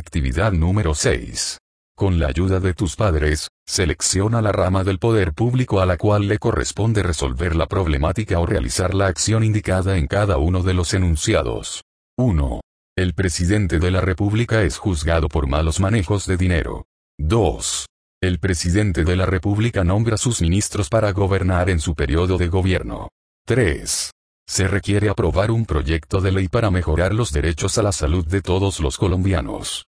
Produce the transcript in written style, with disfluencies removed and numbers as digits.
Actividad número 6. Con la ayuda de tus padres, selecciona la rama del poder público a la cual le corresponde resolver la problemática o realizar la acción indicada en cada uno de los enunciados. 1. El presidente de la República es juzgado por malos manejos de dinero. 2. El presidente de la República nombra sus ministros para gobernar en su periodo de gobierno. 3. Se requiere aprobar un proyecto de ley para mejorar los derechos a la salud de todos los colombianos.